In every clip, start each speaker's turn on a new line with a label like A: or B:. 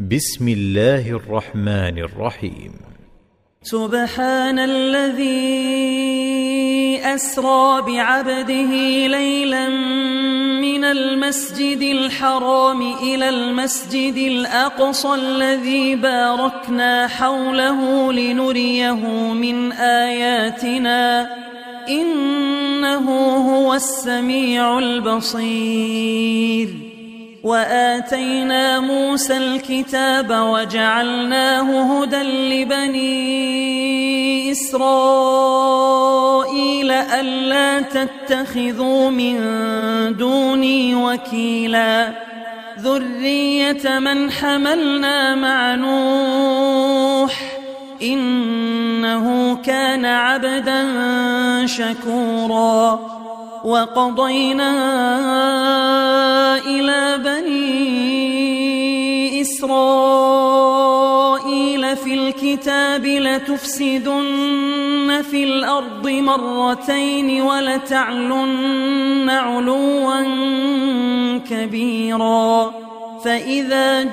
A: بسم الله الرحمن الرحيم.
B: سبحان الذي أسرى بعبده ليلا من المسجد الحرام إلى المسجد الأقصى الذي باركنا حوله لنريه من آياتنا إنه هو السميع البصير. وآتينا موسى الكتاب وجعلناه هدى لبني إسرائيل ألا تتخذوا من دوني وكيلا ذرية من حملنا مع نوح إنه كان عبدا شكورا. وقضينا إلى بني إسرائيل في الكتاب لتفسدن في الأرض مرتين ولتعلن علوا كبيرا. فإذا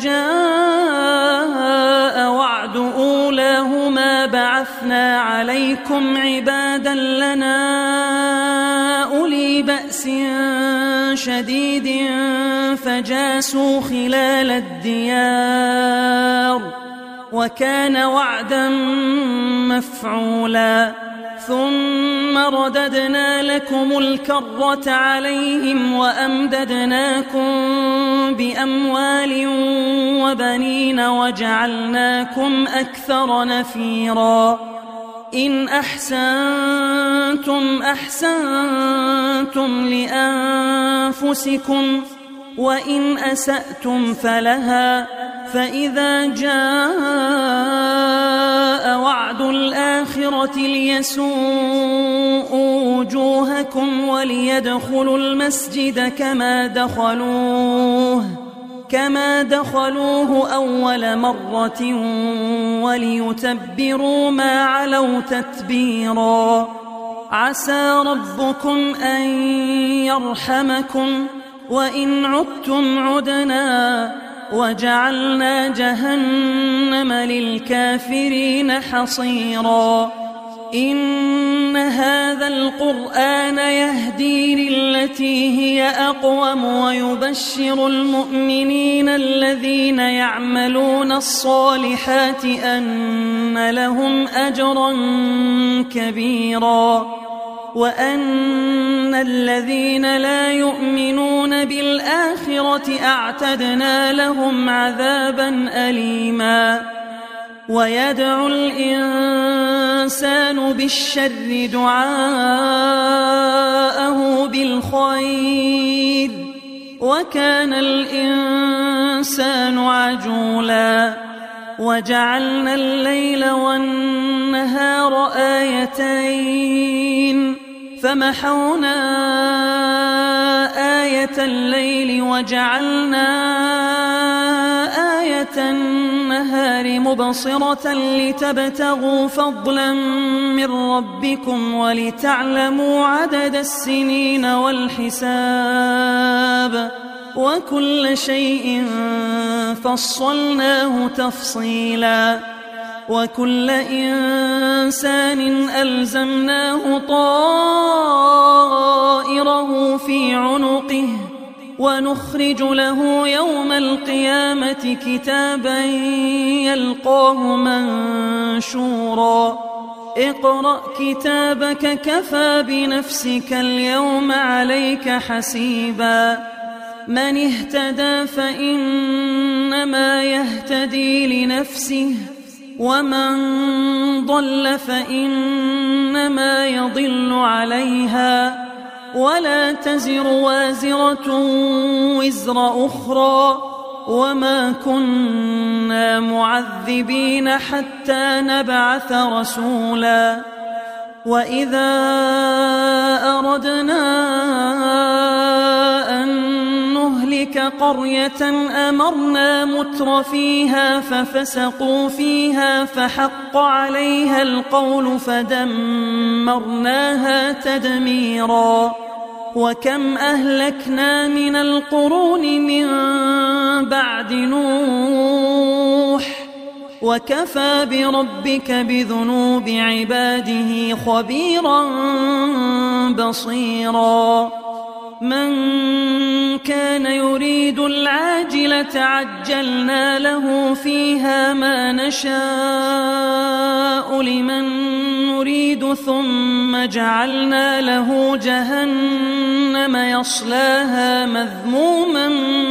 B: جاء وعد أولاهما بعثنا عليكم عبادا لنا أولي بأس شديد فجاسوا خلال الديار وكان وعدا مفعولا. ثم رددنا لكم الكرة عليهم وأمددناكم بأموال وبنين وجعلناكم أكثر نفيرا. إن أحسنتم أحسنتم لأنفسكم وإن أسأتم فلها. فإذا جاء وعد الآخرة ليسوءوا وجوهكم وليدخلوا المسجد كما دخلوه أول مرة وليتبروا ما علوا تتبيرا. عسى ربكم أن يرحمكم وإن عدتم عدنا وجعلنا جهنم للكافرين حصيرا. إن هذا القرآن يهدي للتي هي أقوم ويبشر المؤمنين الذين يعملون الصالحات أن لهم أجرا كبيرا وأن الذين لا يؤمنون بالآخرة أعتدنا لهم عذابا أليما. ويدعو الإنسان بالشر دعاءه بالخير وكان الإنسان عجولا. وجعلنا الليل والنهار آيتين فمحونا آية الليل وجعلنا آية النهار مبصرة لتبتغوا فضلا من ربكم ولتعلموا عدد السنين والحساب وكل شيء فصلناه تفصيلا. وكل إنسان ألزمناه طائره في عنقه ونخرج له يوم القيامة كتابا يلقاه منشورا. اقرأ كتابك كفى بنفسك اليوم عليك حسيبا. من اهتدى فإنما يهتدي لنفسه ومن ضل فإنما يضل عليها ولا تزر وازرة وزر أخرى وما كنا معذبين حتى نبعث رسولا. وإذا أردنا أن نهلك قرية أمرنا متر فيها ففسقوا فيها فحق عليها القول فدمرناها تدميرا. وكم أهلكنا من القرون من بعد نوح وكفى بربك بذنوب عباده خبيرا بصيرا من كان يريد العاجلة عجلنا له فيها ما نشاء لمن نريد ثم جعلنا له جهنم يصلاها مذموما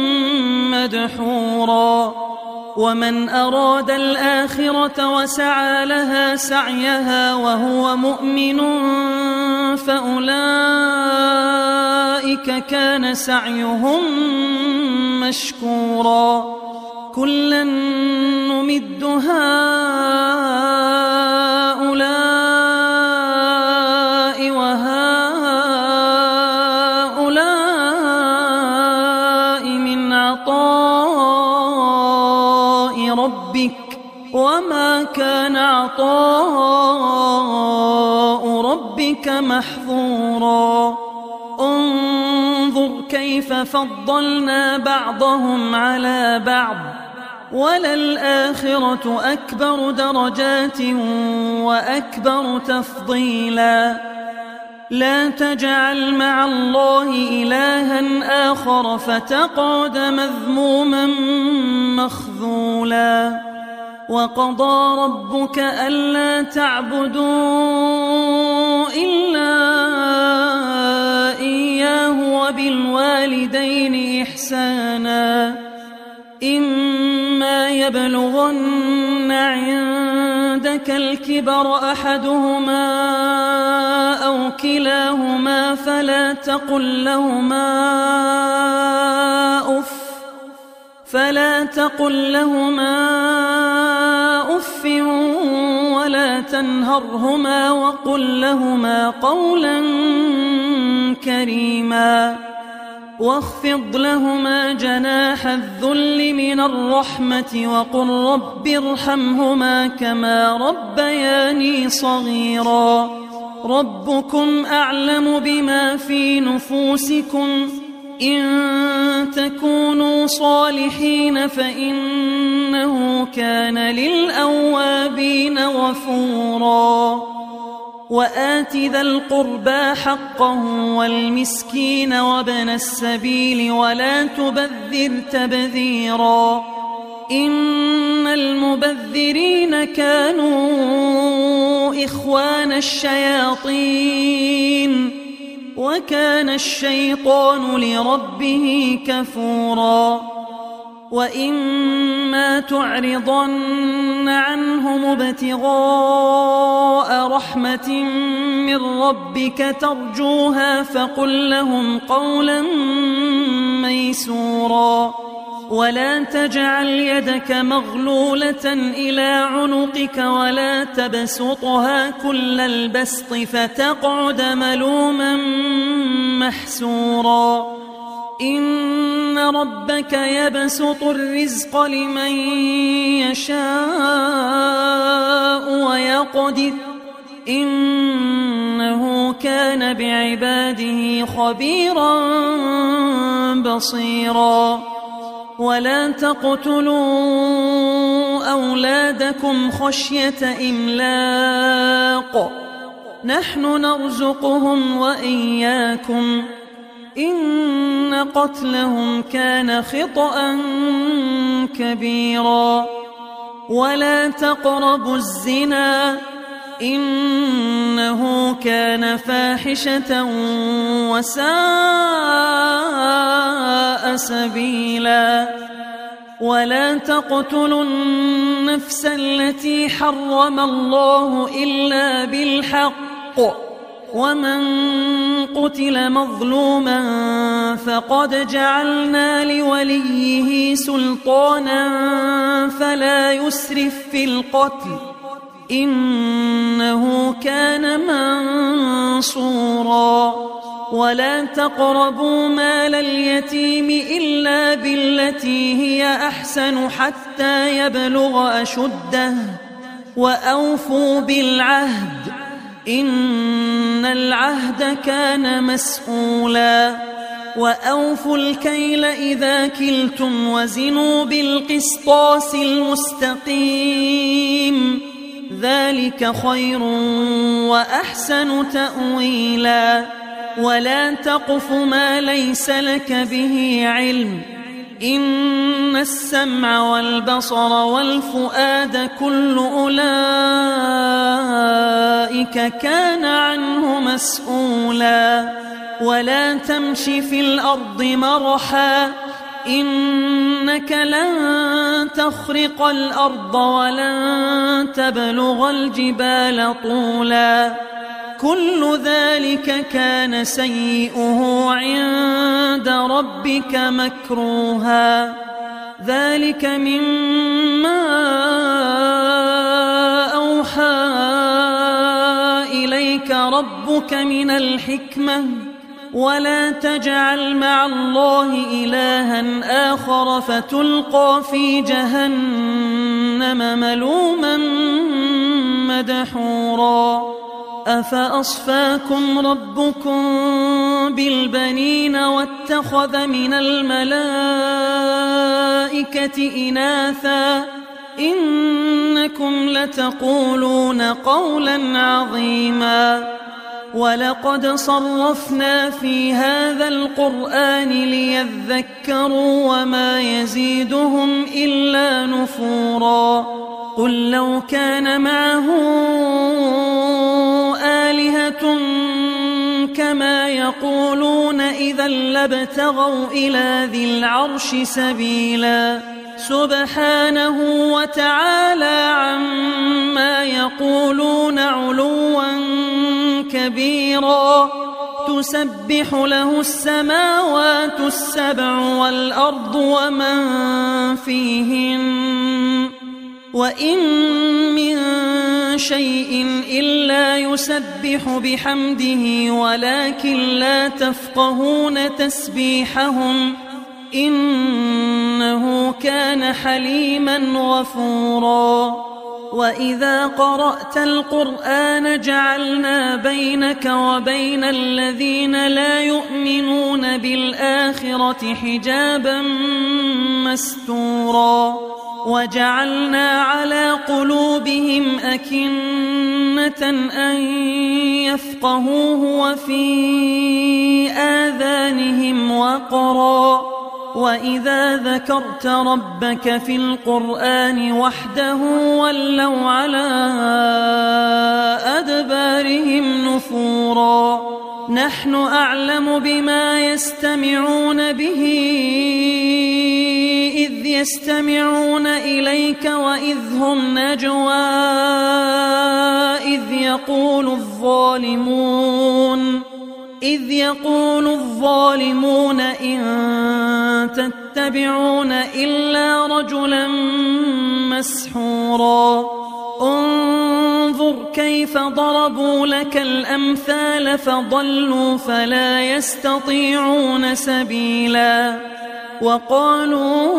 B: مدحورا ومن أراد الآخرة وسعى لها سعيها وهو مؤمن فأولئك كان سعيهم مشكورا كلا نمد هؤلاء وهؤلاء من عطاء ربك وما كان عطاء ربك محظورا انظر كيف فضلنا بعضهم على بعض وللآخرة أكبر درجات وأكبر تفضيلا لا تجعل مع الله إلها آخر فتقعد مذموما مخذولا وقضى ربك ألا تعبدوا إلا إياه وبالوالدين إحسانا إما يبلغن عندك الكبر أحدهما أو كلاهما فلا تقل لهما أف ولا تنهرهما وقل لهما قولا كريما واخفض لهما جناح الذل من الرحمة وقل رب ارحمهما كما ربياني صغيرا ربكم أعلم بما في نفوسكم إن تكونوا صالحين فإنه كان للأوابين غفورا وآت ذا القربى حقه والمسكين وابن السبيل ولا تبذر تبذيرا إن المبذرين كانوا إخوان الشياطين وكان الشيطان لربه كفورا وإما تعرضن عنهم ابتغاء رحمة من ربك ترجوها فقل لهم قولا ميسورا ولا تجعل يدك مغلولة إلى عنقك ولا تبسطها كل البسط فتقعد ملوما محسورا إن ربك يبسط الرزق لمن يشاء ويقدر إنه كان بعباده خبيرا بصيرا ولا تقتلوا أولادكم خشية إملاق نحن نرزقهم وإياكم إن قتلهم كان خطأ كبيرا ولا تقربوا الزنا إنه كان فاحشة وساء سبيلا ولا تقتلوا النفس التي حرم الله إلا بالحق ومن قتل مظلوما فقد جعلنا لوليه سلطانا فلا يسرف في القتل إنه كان منصورا ولا تقربوا مال اليتيم إلا بالتي هي أحسن حتى يبلغ أشده وأوفوا بالعهد إن العهد كان مسؤولا وأوفوا الكيل إذا كلتم وزنوا بالقسطاس المستقيم ذلك خير وأحسن تأويلا ولا تقف ما ليس لك به علم إن السمع والبصر والفؤاد كل أولئك كان عنه مسؤولا ولا تمش في الأرض مرحا إنك لن تخرق الأرض ولن تبلغ الجبال طولا كل ذلك كان سيئه عند ربك مكروها ذلك مما أوحى إليك ربك من الحكمة ولا تجعل مع الله إلها آخر فتلقى في جهنم ملوما مدحورا أفأصفاكم ربكم بالبنين واتخذ من الملائكة إناثا إنكم لتقولون قولا عظيما ولقد صرفنا في هذا القرآن ليذكروا وما يزيدهم إلا نفورا قل لو كان معه آلهة كما يقولون إذا لابتغوا إلى ذي العرش سبيلا سبحانه وتعالى عما يقولون علوا كبيرا تسبح له السماوات السبع والأرض ومن فيهن وإن من شيء إلا يسبح بحمده ولكن لا تفقهون تسبيحهم إنه كان حليما غفورا وإذا قرأت القرآن جعلنا بينك وبين الذين لا يؤمنون بالآخرة حجابا مستورا وجعلنا على قلوبهم أكنة أن يفقهوه وفي آذانهم وقرا وإذا ذكرت ربك في القرآن وحده ولوا على أدبارهم نفورا نحن أعلم بما يستمعون به إذ يستمعون إليك وإذ هم نجوى إذ يقول الظالمون إن تتبعون إلا رجلا مسحورا انظر كيف ضربوا لك الأمثال فضلوا فلا يستطيعون سبيلا وقالوا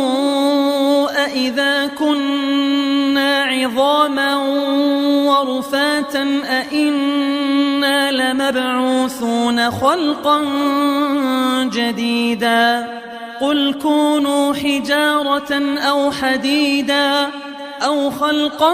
B: أإذا كنا عظاما ورفاتا أإنا لمبعوثون خلقا جديدا قل كونوا حجارة أو حديدا أو خلقا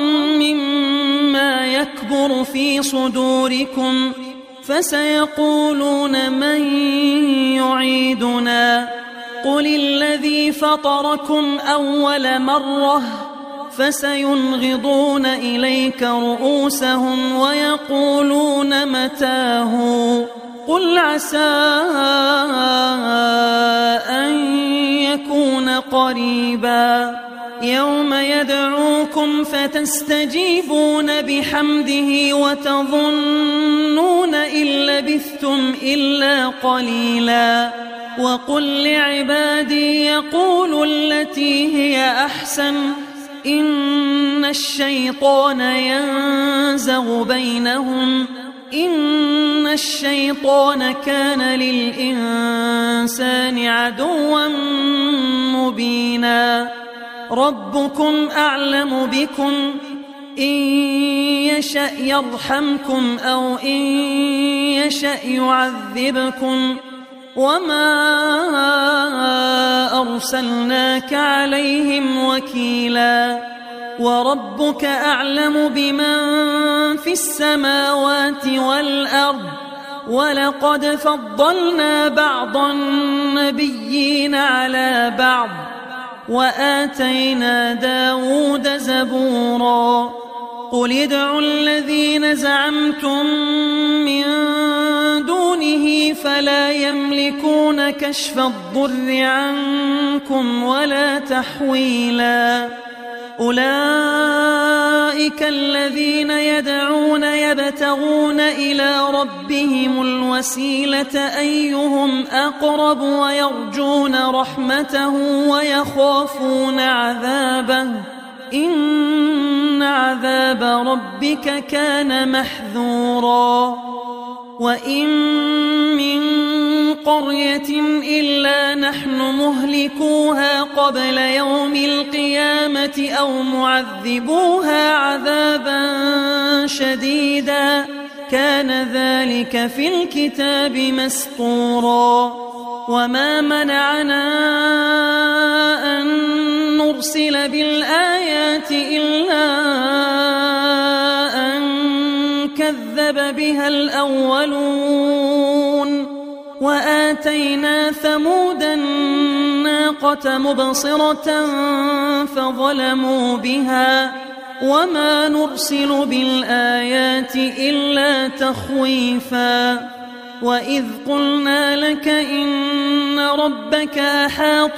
B: مما يكبر في صدوركم فسيقولون من يعيدنا قل الذي فطركم أول مرة فسينغضون إليك رؤوسهم ويقولون متاه قل عسى أن يكون قريبا يوم يدعوكم فتستجيبون بحمده وتظنون إن لبثتم إلا قليلا وقل لعبادي يقولوا التي هي أحسن إن الشيطان ينزغ بينهم إن الشيطان كان للإنسان عدوا مبينا ربكم أعلم بكم إن يشأ يرحمكم أو إن يشأ يعذبكم وما أرسلناك عليهم وكيلا وربك أعلم بمن في السماوات والأرض ولقد فضلنا بعض النبيين على بعض وآتينا داود زبورا قل ادعوا الذين زعمتم من دونه فلا يملكون كشف الضر عنكم ولا تحويلا أولئك الذين يدعون يبتغون إلى ربهم الوسيلة أيهم أقرب ويرجون رحمته ويخافون عذابه إن عذاب ربك كان محذورا وإن من قرية إلا نحن مهلكوها قبل يوم القيامة أو معذبوها عذابا شديدا كان ذلك في الكتاب مسطورا وما منعنا أن نرسل بالآيات إلا أن كذب بها الأولون وآتينا ثمود الناقة مبصرة فظلموا بها وما نرسل بالآيات إلا تخويفا وإذ قلنا لك إن ربك أحاط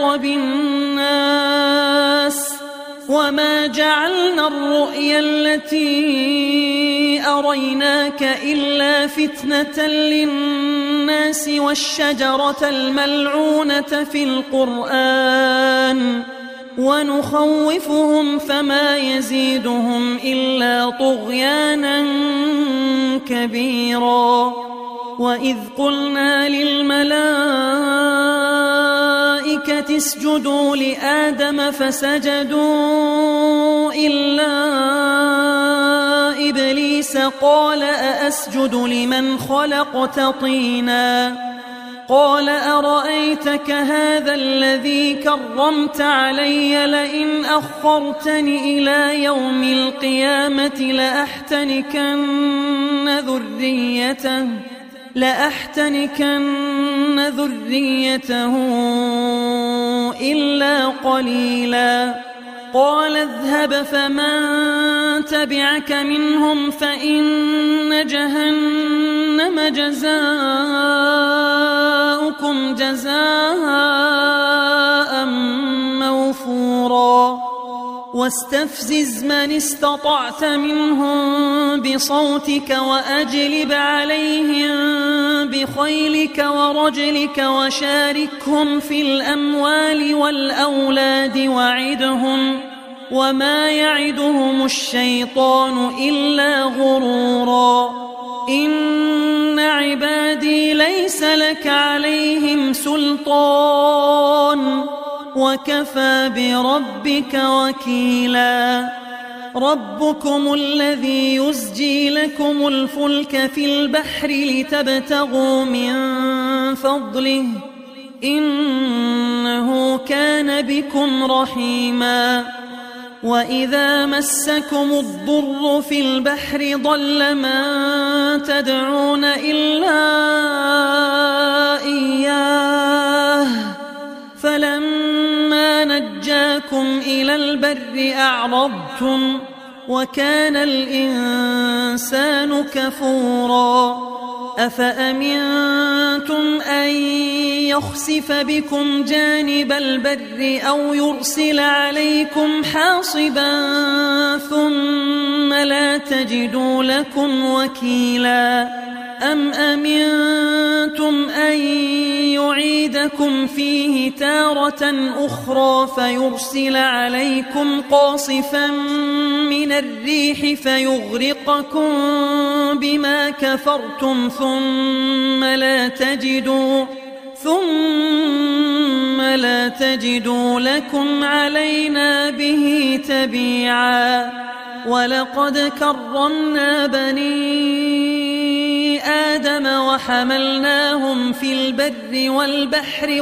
B: بالناس وما جعلنا الرؤيا التي أريناك إلا فتنة للناس والشجرة الملعونة في القرآن ونخوفهم فما يزيدهم إلا طغيانا كبيرا وإذ قلنا للملائكة اسجدوا لآدم فسجدوا إلا إبليس قال أأسجد لمن خلقت طينا قال أرأيتك هذا الذي كرمت علي لئن أخرتني إلى يوم القيامة لأحتنكن ذريته إلا قليلا قال اذهب فمن تبعك منهم فإن جهنم جزاؤكم جزاء موفورا واستفزز من استطعت منهم بصوتك وأجلب عليهم بخيلك ورجلك وشاركهم في الأموال والأولاد وعدهم وما يعدهم الشيطان إلا غرورا إن عبادي ليس لك عليهم سلطان وكفى بربك وكيلا ربكم الذي يزجي لكم الفلك في البحر لتبتغوا من فضله إنه كان بكم رحيما وإذا مسكم الضر في البحر ضل من تدعون إلا إياه فلما نجاكم إلى البر أعرضتم وكان الإنسان كفورا أفأمنتم أن يخسف بكم جانب البر أو يرسل عليكم حاصبا ثم لا تجدوا لكم وكيلا أم أمنتم أن يعيدكم فيه تارة أخرى فيرسل عليكم قاصفا من الريح فيغرقكم بما كفرتم ثم لا تجدوا لكم علينا به تبيعا ولقد كرمنا بني آدم وحملناهم في البر والبحر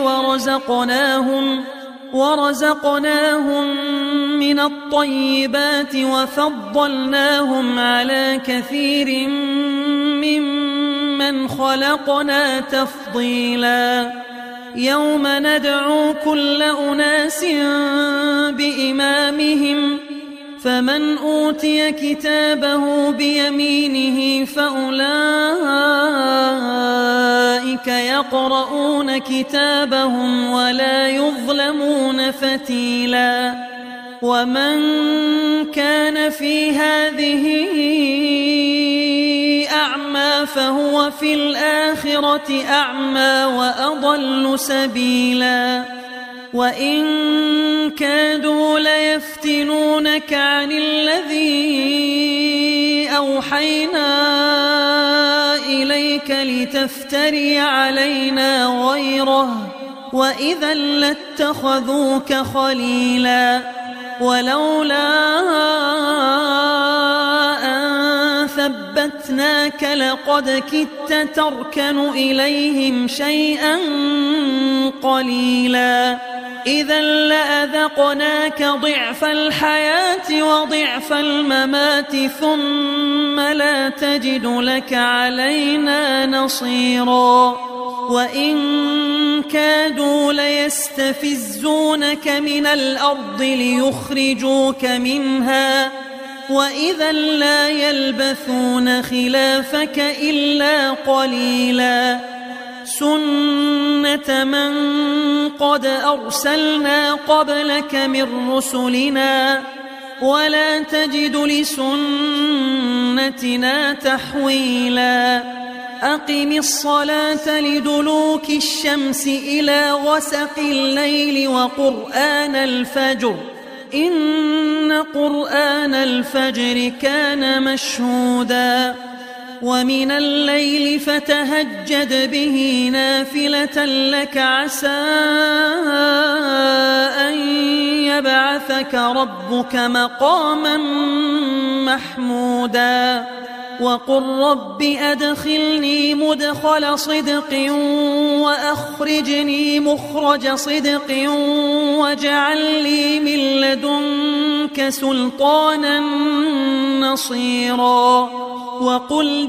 B: ورزقناهم من الطيبات وفضلناهم على كثير ممن خلقنا تفضيلا يوم ندعو كل أناس بإمامهم فمن أوتي كتابه بيمينه فأولئك يقرؤون كتابهم ولا يظلمون فتيلا ومن كان في هذه أعمى فهو في الآخرة أعمى وأضل سبيلا وإن كادوا ليفتنونك عن الذي أوحينا إليك لتفتري علينا غيره وإذا لاتخذوك خليلا ولولا أن ثبتناك لقد كدت تركن إليهم شيئا قليلا إذا لأذقناك ضعف الحياة وضعف الممات ثم لا تجد لك علينا نصيرا وإن كادوا ليستفزونك من الأرض ليخرجوك منها وإذا لا يلبثون خلافك إلا قليلا سنة من قد أرسلنا قبلك من رسلنا ولا تجد لسنتنا تحويلا أقم الصلاة لدلوك الشمس إلى غسق الليل وقرآن الفجر إن قرآن الفجر كان مشهودا ومن الليل فتهجد به نافلة لك عسى أن يبعثك ربك مقاما محمودا وقل رب أدخلني مدخل صدق وأخرجني مخرج صدق واجعل لي من لدنك سلطانا نصيرا وقل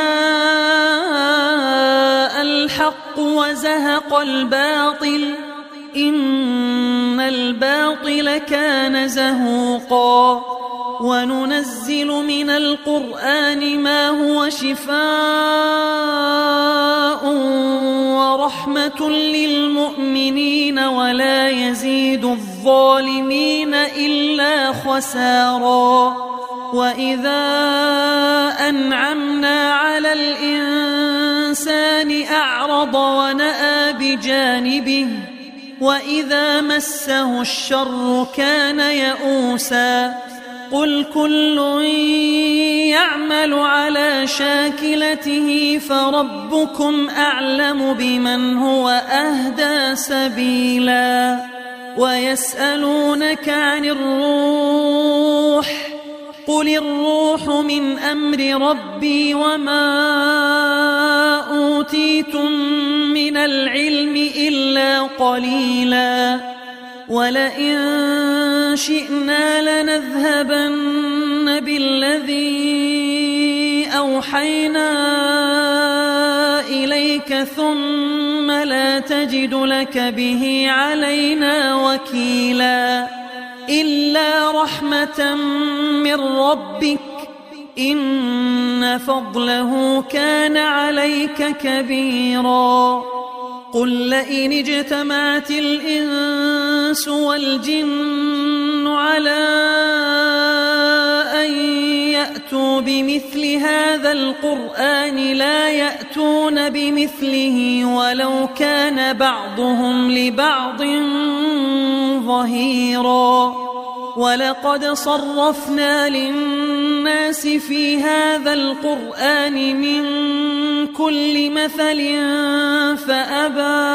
B: جاء الحق وزهق الباطل إن الباطل كان زهوقا وننزل من القرآن ما هو شفاء ورحمة للمؤمنين ولا يزيد الظالمين إلا خسارا وإذا أنعمنا على الإنسان أعرض ونأى بجانبه وإذا مسه الشر كان يئوسا قل كل يعمل على شاكلته فربكم أعلم بمن هو أهدى سبيلا ويسألونك عن الروح قل الروح من أمر ربي وما أوتيتم من العلم إلا قليلا ولئن شئنا لنذهبن بالذي أوحينا إليك ثم لا تجد لك به علينا وكيلا إلا رحمة من ربك إن فضله كان عليك كبيرا قل لئن اجتمعت الإنس والجن على أن يأتوا بمثل هذا القرآن لا يأتون بمثله ولو كان بعضهم لبعض ظهيرا ولقد صرفنا للناس في هذا القرآن من كل مثل فأبى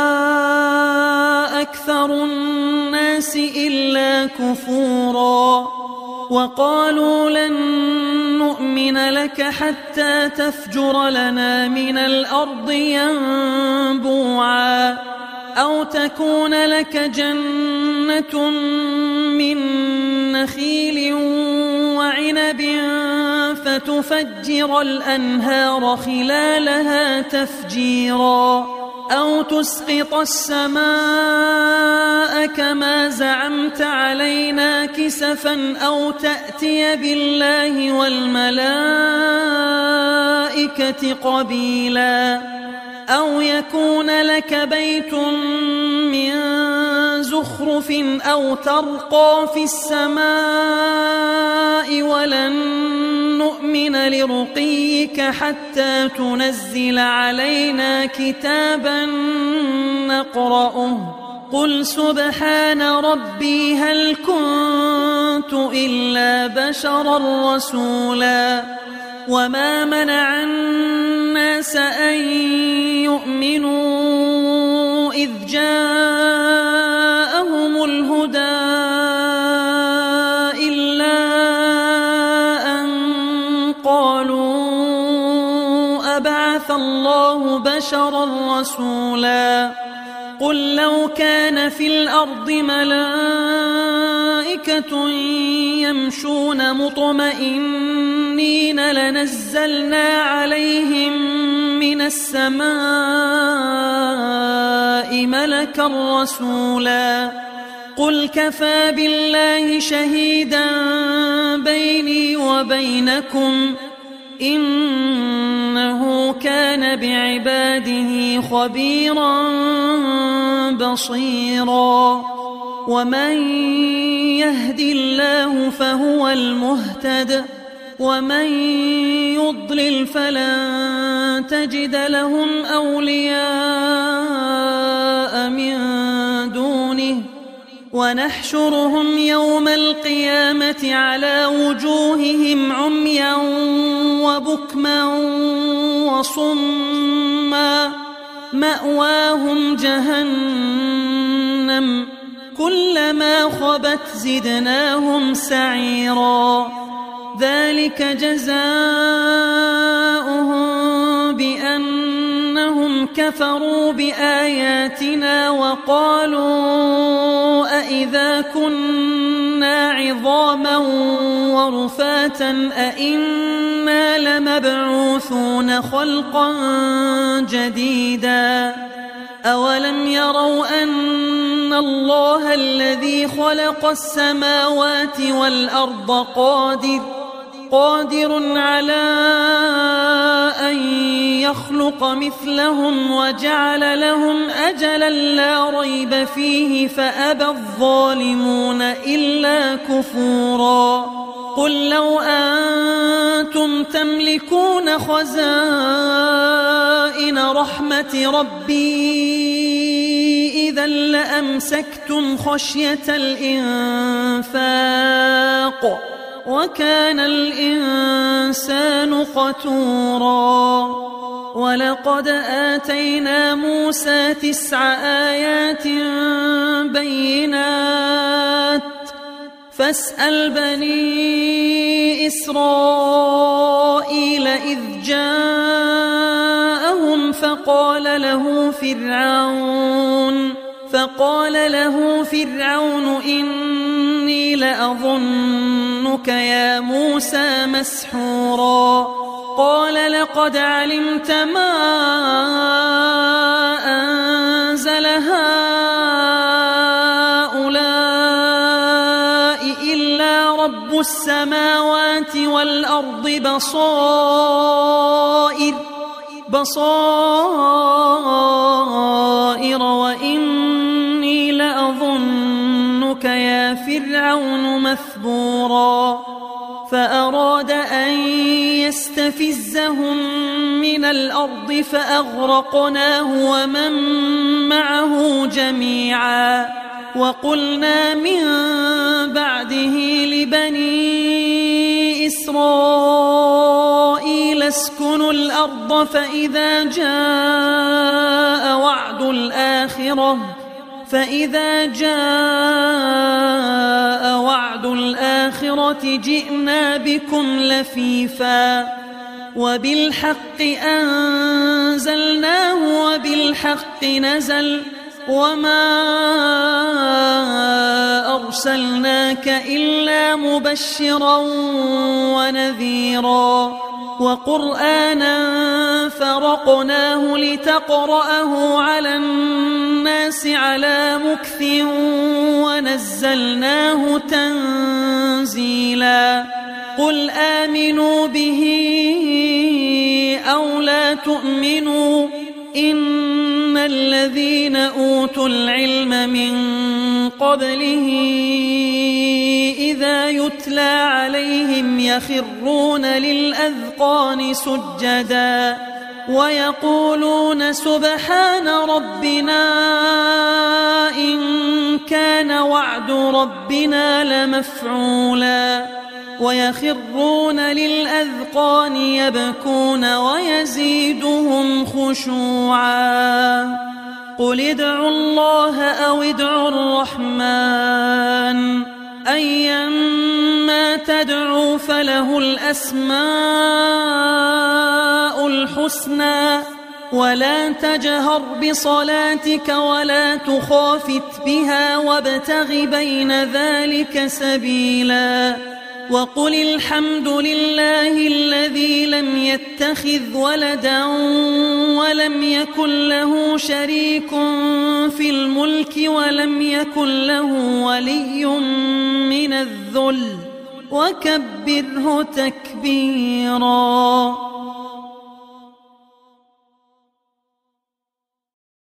B: أكثر الناس إلا كفورا وقالوا لن نؤمن لك حتى تفجر لنا من الأرض ينبوعا أو تكون لك جنة من نخيل وعنب فتفجر الأنهار خلالها تفجيرا أو تسقط السماء كما زعمت علينا كسفا أو تأتي بالله والملائكة قبيلا أو يكون لك بيت من زخرف أو ترقى في السماء ولن نؤمن لرقيك حتى تنزل علينا كتابا نقرأه قل سبحان ربي هل كنت إلا بشرا رسولا وما منع الناس أن يؤمنوا إذ جاءهم الهدى إلا أن قالوا أبعث الله بشرا رسولا قل لو كان في الأرض ملائكة يمشون مطمئنين لنزلنا عليهم من السماء ملكا رسولا قل كفى بالله شهيدا بيني وبينكم إنه كان بعباده خبيرا بصيرا ومن يهد الله فهو المهتد ومن يضلل فلن تجد لهم أولياء من دونه ونحشرهم يوم القيامة على وجوههم عميا وبكما وصما مأواهم جهنم كلما خبت زدناهم سعيرا ذلك جزاؤهم بأنهم كفروا بآياتنا وقالوا أإذا كنا عظاما ورفاتا أإنا لمبعوثون خلقا جديدا أولم يروا أن الله الذي خلق السماوات والأرض قادر على أن يخلق مثلهم وجعل لهم أجلا لا ريب فيه فأبى الظالمون إلا كفورا قل لو أنتم تملكون خزائن رحمة ربي إذا لأمسكتم خشية الإنفاق وكان الإنسان قتورا ولقد آتينا موسى 9 آيات بينات فاسأل بني إسرائيل إذ جاءهم فقال له فرعون إني لأظنك يا موسى مسحورا قال لقد علمت ما أنزل هؤلاء إلا رب السماوات والأرض بصائر وإني لأظنك يا فرعون مثبورا فأراد أن يستفزهم من الأرض فأغرقناه ومن معه جميعا وقلنا من بعده لبني إسرائيل اسكنوا الأرض فإذا جاء وعد الآخرة فإذا جاء وعد الآخرة جئنا بكم لفيفا وبالحق أنزلناه وبالحق نزل وما أرسلناك إلا مبشرا ونذيرا وقرآنا فرقناه لتقرأه على الناس على مكث ونزلناه تنزيلا قل آمنوا به أو لا تؤمنوا إن الذين أوتوا العلم من قبله إذا يتلى عليهم يخرون للأذقان سجدا ويقولون سبحان ربنا إن كان وعد ربنا لمفعولا ويخرون للأذقان يبكون ويزيدهم خشوعا قل ادعوا الله أو ادعوا الرحمن أيما تدعوا فله الأسماء الحسنى ولا تجهر بصلاتك ولا تخافت بها وابتغ بين ذلك سبيلا وقل الحمد لله الذي لم يتخذ ولدا ولم يكن له شريك في الملك ولم يكن له ولي من الذل وكبره تكبيرا.